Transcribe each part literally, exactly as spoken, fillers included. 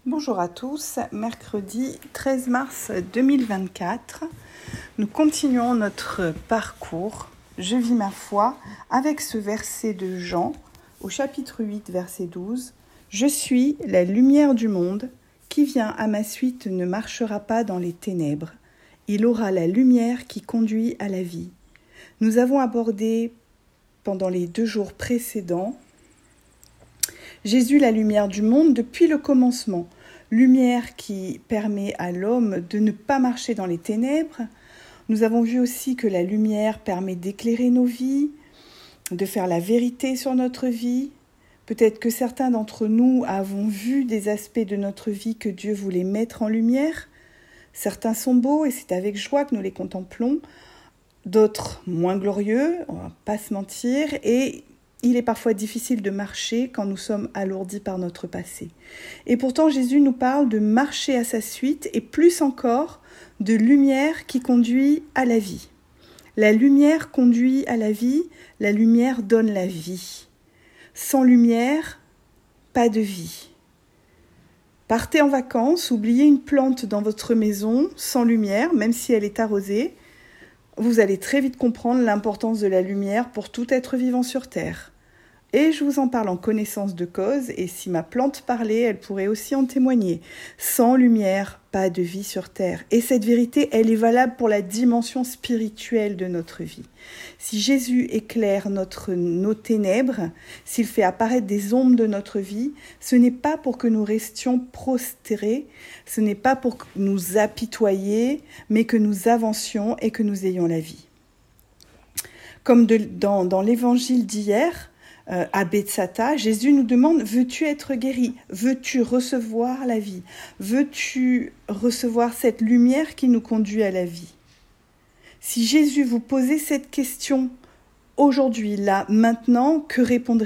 Bonjour à tous, mercredi treize mars deux mille vingt-quatre, nous continuons notre parcours « Je vis ma foi » avec ce verset de Jean au chapitre huit, verset douze. « Je suis la lumière du monde, qui vient à ma suite ne marchera pas dans les ténèbres, il aura la lumière qui conduit à la vie. » Nous avons abordé pendant les deux jours précédents Jésus, la lumière du monde, depuis le commencement. Lumière qui permet à l'homme de ne pas marcher dans les ténèbres. Nous avons vu aussi que la lumière permet d'éclairer nos vies, de faire la vérité sur notre vie. Peut-être que certains d'entre nous avons vu des aspects de notre vie que Dieu voulait mettre en lumière. Certains sont beaux et c'est avec joie que nous les contemplons. D'autres moins glorieux, on ne va pas se mentir, et il est parfois difficile de marcher quand nous sommes alourdis par notre passé. Et pourtant, Jésus nous parle de marcher à sa suite et plus encore de lumière qui conduit à la vie. La lumière conduit à la vie, la lumière donne la vie. Sans lumière, pas de vie. Partez en vacances, oubliez une plante dans votre maison sans lumière, même si elle est arrosée. Vous allez très vite comprendre l'importance de la lumière pour tout être vivant sur Terre. Et je vous en parle en connaissance de cause, et si ma plante parlait, elle pourrait aussi en témoigner. Sans lumière, pas de vie sur Terre. Et cette vérité, elle est valable pour la dimension spirituelle de notre vie. Si Jésus éclaire notre, nos ténèbres, s'il fait apparaître des ombres de notre vie, ce n'est pas pour que nous restions prostrés, ce n'est pas pour nous apitoyer, mais que nous avancions et que nous ayons la vie. Comme de, dans, dans l'évangile d'hier, Euh, à Bethsata, Jésus nous demande « Veux-tu être guéri ? Veux-tu recevoir la vie ? Veux-tu recevoir cette lumière qui nous conduit à la vie ?» Si Jésus vous posait cette question aujourd'hui, là, maintenant, que répondriez-vous ?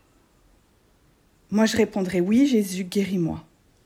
Moi, je répondrais « Oui, Jésus, guéris-moi ».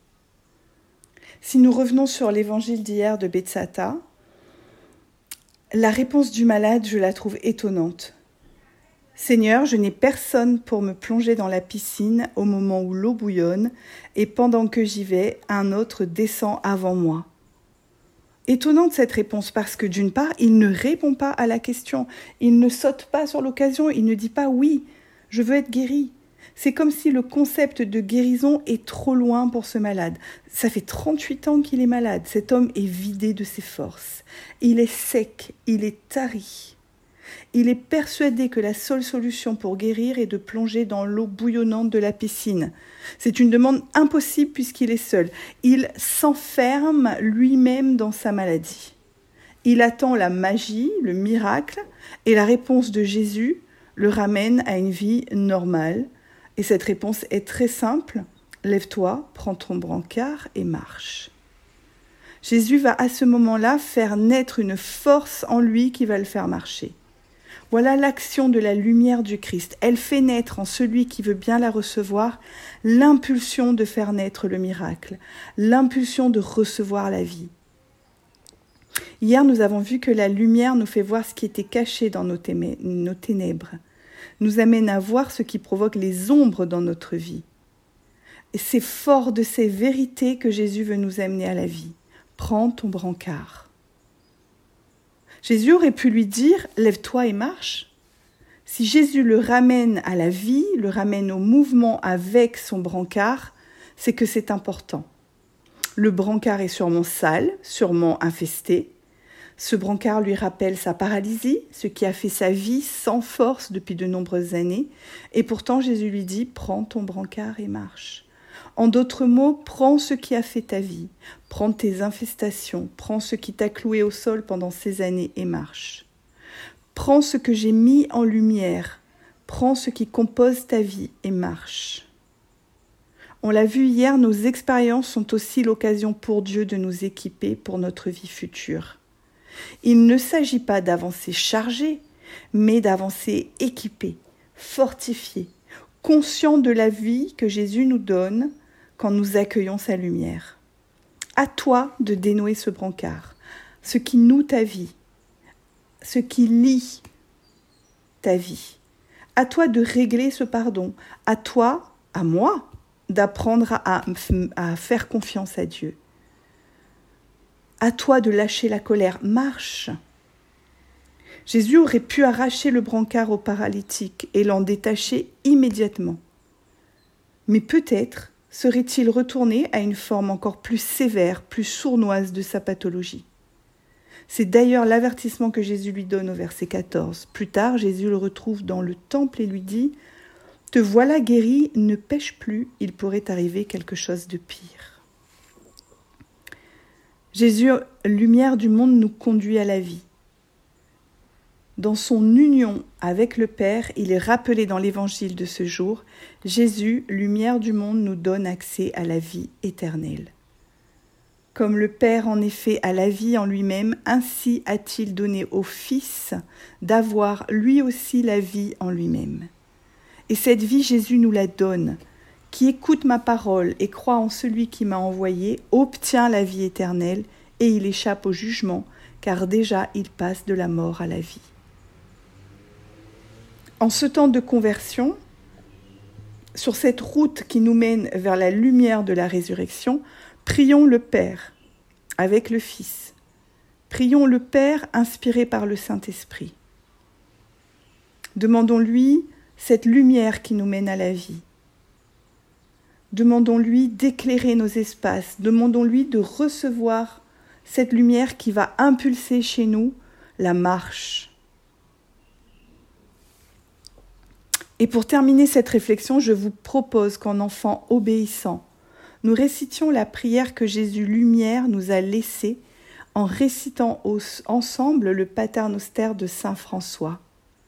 Si nous revenons sur l'évangile d'hier de Bethsata, la réponse du malade, je la trouve étonnante. Seigneur, je n'ai personne pour me plonger dans la piscine au moment où l'eau bouillonne, et pendant que j'y vais, un autre descend avant moi. Étonnante cette réponse parce que d'une part, il ne répond pas à la question, il ne saute pas sur l'occasion, il ne dit pas « oui, je veux être guéri ». C'est comme si le concept de guérison est trop loin pour ce malade. Ça fait trente-huit ans qu'il est malade, cet homme est vidé de ses forces. Il est sec, il est tari. Il est persuadé que la seule solution pour guérir est de plonger dans l'eau bouillonnante de la piscine. C'est une demande impossible puisqu'il est seul. Il s'enferme lui-même dans sa maladie. Il attend la magie, le miracle, et la réponse de Jésus le ramène à une vie normale. Et cette réponse est très simple. Lève-toi, prends ton brancard et marche. Jésus va à ce moment-là faire naître une force en lui qui va le faire marcher. Voilà l'action de la lumière du Christ. Elle fait naître en celui qui veut bien la recevoir l'impulsion de faire naître le miracle, l'impulsion de recevoir la vie. Hier, nous avons vu que la lumière nous fait voir ce qui était caché dans nos ténèbres, nous amène à voir ce qui provoque les ombres dans notre vie. Et c'est fort de ces vérités que Jésus veut nous amener à la vie. Prends ton brancard. Jésus aurait pu lui dire « Lève-toi et marche ». Si Jésus le ramène à la vie, le ramène au mouvement avec son brancard, c'est que c'est important. Le brancard est sûrement sale, sûrement infesté. Ce brancard lui rappelle sa paralysie, ce qui a fait sa vie sans force depuis de nombreuses années. Et pourtant, Jésus lui dit « Prends ton brancard et marche ». En d'autres mots, prends ce qui a fait ta vie, prends tes infestations, prends ce qui t'a cloué au sol pendant ces années et marche. Prends ce que j'ai mis en lumière, prends ce qui compose ta vie et marche. On l'a vu hier, nos expériences sont aussi l'occasion pour Dieu de nous équiper pour notre vie future. Il ne s'agit pas d'avancer chargé, mais d'avancer équipé, fortifié, conscient de la vie que Jésus nous donne quand nous accueillons sa lumière. À toi de dénouer ce brancard, ce qui noue ta vie, ce qui lie ta vie. À toi de régler ce pardon. À toi, à moi, d'apprendre à, à faire confiance à Dieu. À toi de lâcher la colère, marche. Jésus aurait pu arracher le brancard au paralytique et l'en détacher immédiatement. Mais peut-être serait-il retourné à une forme encore plus sévère, plus sournoise de sa pathologie. C'est d'ailleurs l'avertissement que Jésus lui donne au verset quatorze. Plus tard, Jésus le retrouve dans le temple et lui dit « Te voilà guéri, ne pêche plus, il pourrait arriver quelque chose de pire. » Jésus, lumière du monde, nous conduit à la vie. Dans son union avec le Père, il est rappelé dans l'évangile de ce jour, Jésus, lumière du monde, nous donne accès à la vie éternelle. Comme le Père en effet a la vie en lui-même, ainsi a-t-il donné au Fils d'avoir lui aussi la vie en lui-même. Et cette vie, Jésus nous la donne. Qui écoute ma parole et croit en celui qui m'a envoyé, obtient la vie éternelle et il échappe au jugement, car déjà il passe de la mort à la vie. En ce temps de conversion, sur cette route qui nous mène vers la lumière de la résurrection, prions le Père avec le Fils. Prions le Père inspiré par le Saint-Esprit. Demandons-lui cette lumière qui nous mène à la vie. Demandons-lui d'éclairer nos espaces. Demandons-lui de recevoir cette lumière qui va impulser chez nous la marche. Et pour terminer cette réflexion, je vous propose qu'en enfants obéissants, nous récitions la prière que Jésus lumière nous a laissée en récitant ensemble le Paternoster de saint François.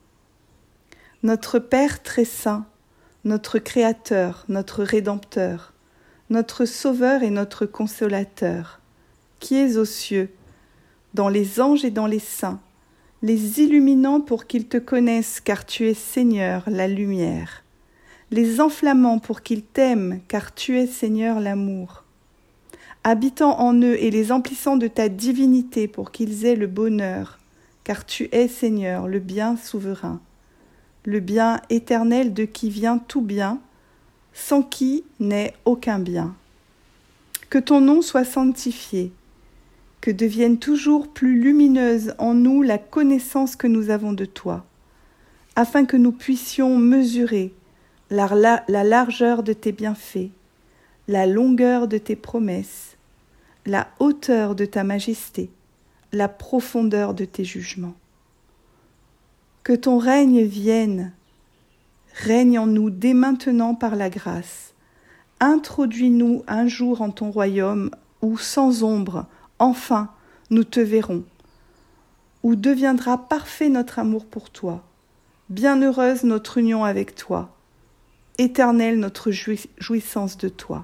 Notre Père très saint, notre Créateur, notre Rédempteur, notre Sauveur et notre Consolateur, qui es aux cieux, dans les anges et dans les saints, les illuminant pour qu'ils te connaissent, car tu es Seigneur, la lumière, les enflammant pour qu'ils t'aiment, car tu es Seigneur, l'amour, habitant en eux et les emplissant de ta divinité pour qu'ils aient le bonheur, car tu es Seigneur, le bien souverain, le bien éternel de qui vient tout bien, sans qui n'est aucun bien. Que ton nom soit sanctifié, que devienne toujours plus lumineuse en nous la connaissance que nous avons de toi, afin que nous puissions mesurer la, la, la largeur de tes bienfaits, la longueur de tes promesses, la hauteur de ta majesté, la profondeur de tes jugements. Que ton règne vienne, règne en nous dès maintenant par la grâce. Introduis-nous un jour en ton royaume où, sans ombre, enfin, nous te verrons, où deviendra parfait notre amour pour toi, bienheureuse notre union avec toi, éternelle notre jouissance de toi.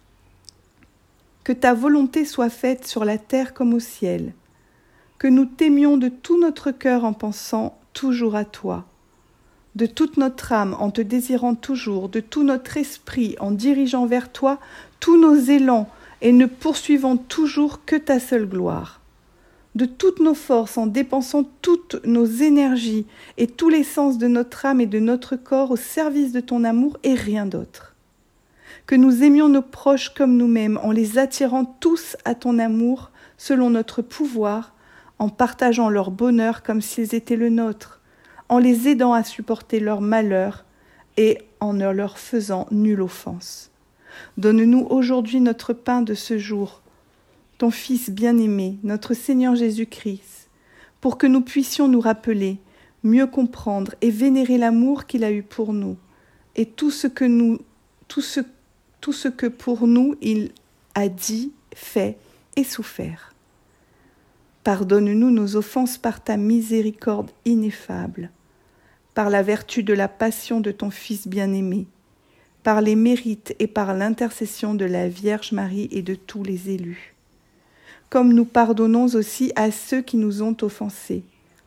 Que ta volonté soit faite sur la terre comme au ciel, que nous t'aimions de tout notre cœur en pensant toujours à toi, de toute notre âme en te désirant toujours, de tout notre esprit en dirigeant vers toi tous nos élans, et ne poursuivons toujours que ta seule gloire. De toutes nos forces, en dépensant toutes nos énergies et tous les sens de notre âme et de notre corps au service de ton amour et rien d'autre. Que nous aimions nos proches comme nous-mêmes, en les attirant tous à ton amour selon notre pouvoir, en partageant leur bonheur comme s'ils étaient le nôtre, en les aidant à supporter leur malheur et en ne leur faisant nulle offense. Donne-nous aujourd'hui notre pain de ce jour, ton Fils bien-aimé, notre Seigneur Jésus-Christ, pour que nous puissions nous rappeler, mieux comprendre et vénérer l'amour qu'il a eu pour nous, et tout ce que nous, tout ce, tout ce que pour nous il a dit, fait et souffert. Pardonne-nous nos offenses par ta miséricorde ineffable, par la vertu de la passion de ton Fils bien-aimé, par les mérites et par l'intercession de la Vierge Marie et de tous les élus. Comme nous pardonnons aussi à ceux qui nous ont offensés.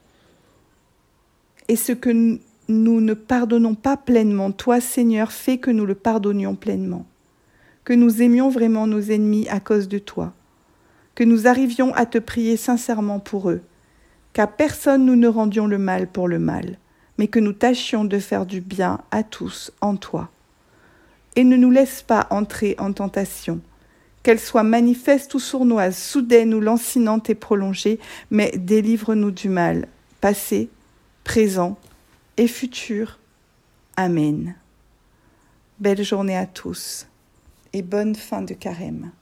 Et ce que nous ne pardonnons pas pleinement, toi Seigneur, fais que nous le pardonnions pleinement. Que nous aimions vraiment nos ennemis à cause de toi. Que nous arrivions à te prier sincèrement pour eux. Qu'à personne nous ne rendions le mal pour le mal, mais que nous tâchions de faire du bien à tous en toi. et ne nous laisse pas entrer en tentation. Qu'elle soit manifeste ou sournoise, soudaine ou lancinante et prolongée, mais délivre-nous du mal, passé, présent et futur. Amen. Belle journée à tous et bonne fin de carême.